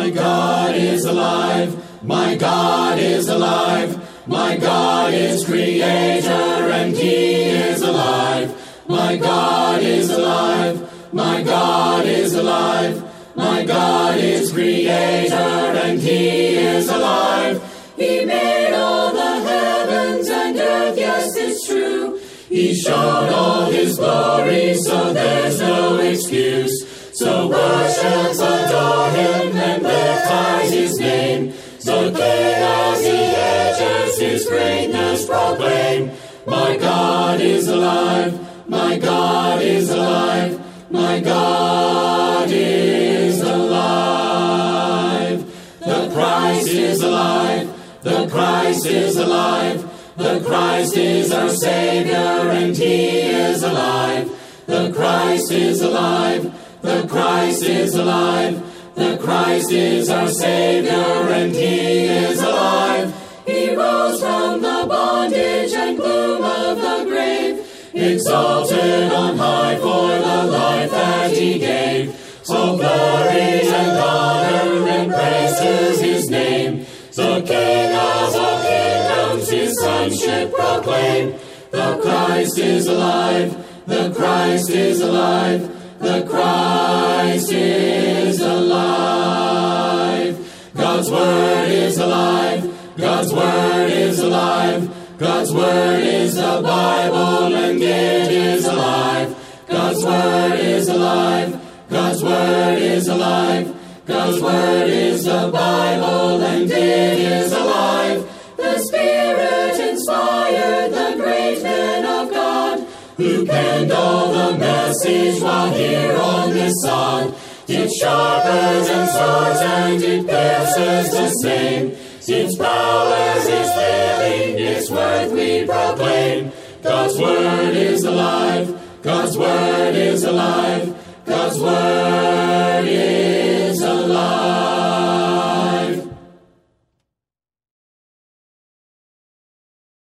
My God is alive, my God is alive, my God is creator and He is alive. My God is alive, my God is alive, my God is creator and He is alive. He made all the heavens and earth, yes, it's true. He showed all His glory, so there's no excuse. So worship, adore Him, and lift high His name. So King as He ages, His greatness proclaim. My God is alive, my God is alive, my God is alive. The Christ is alive, the Christ is alive, the Christ is our Savior and He is alive. The Christ is alive, the Christ is alive, the Christ is our Savior and He is alive. He rose from the bondage and gloom of the grave, exalted on high for the life that He gave. So glory and honor and praise to His name. The King of all kingdoms His sonship proclaim. The Christ is alive, the Christ is alive, the Christ is alive. God's word is alive, God's word is alive, God's word is the Bible and it is alive. God's word is alive, God's word is alive, God's word is the Bible and it is alive. The Spirit inspired the great men of God, who penned all the message while here on this sod. It sharpens and swords and it pierces the same. Its powers is living, its worth we proclaim. God's word is alive, God's word is alive, God's word is